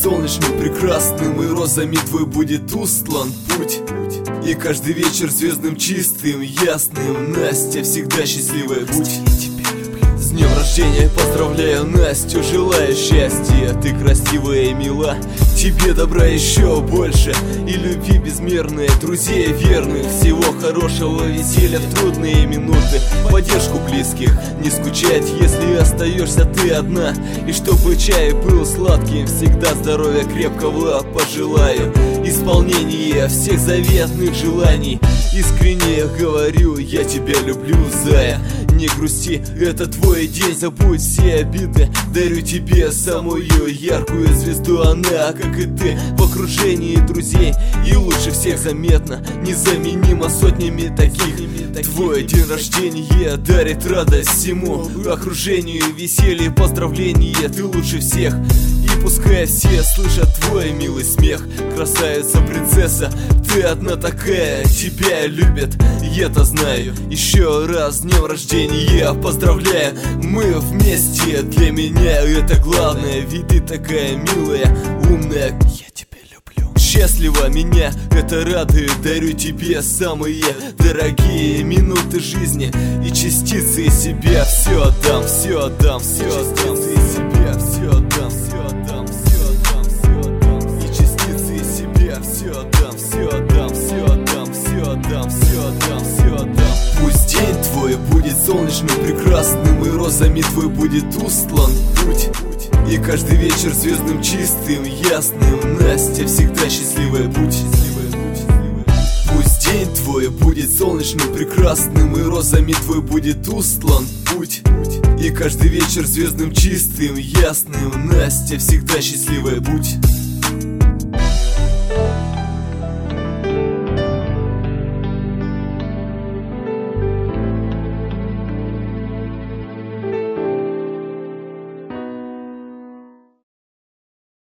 солнечным, прекрасным, и розами твой будет устлан путь. И каждый вечер звездным, чистым, ясным. Настя, всегда счастливая будь. С днем рождения поздравляю Настю, желаю счастья. Ты красивая и мила, тебе добра еще больше и любви безмерной, друзей верных. Всего хорошего, веселья в трудные минуты, поддержку близких, не скучать, если остаешься ты одна. И чтобы чай был сладким, всегда здоровья крепкого пожелаю. Исполнение всех заветных желаний, искренне говорю, я тебя люблю, зая. Не грусти, это твой день, забудь все обиды. Дарю тебе самую яркую звезду, она, как и ты, в окружении друзей. И лучше всех заметно, незаменима сотнями таких. Твой день рождения дарит радость всему окружению, веселье, поздравления, ты лучше всех. И пускай все слышат твой милый смех. Красавица, принцесса, ты одна такая, тебя любят, я-то знаю. Еще раз с днем рождения поздравляю, мы вместе, для меня это главное. Ведь ты такая милая, умная, я тебя люблю. Счастливо меня это радует, дарю тебе самые дорогие минуты жизни и частицы себя. Все отдам, все отдам, все отдам, из себя все отдам, все отдам, все отдам, все отдам, и частицы из себя все отдам, все отдам, все отдам, все отдам, все отдам, все отдам. Пусть день твой будет солнечным, прекрасным, и розами твой будет устлан путь. И каждый вечер звездным, чистым, ясным. Настя, всегда счастливая будь. Пусть день твой будет солнечным, прекрасным, и розами твой будет устлан путь. И каждый вечер звездным, чистым, ясным. Настя, всегда счастливая будь.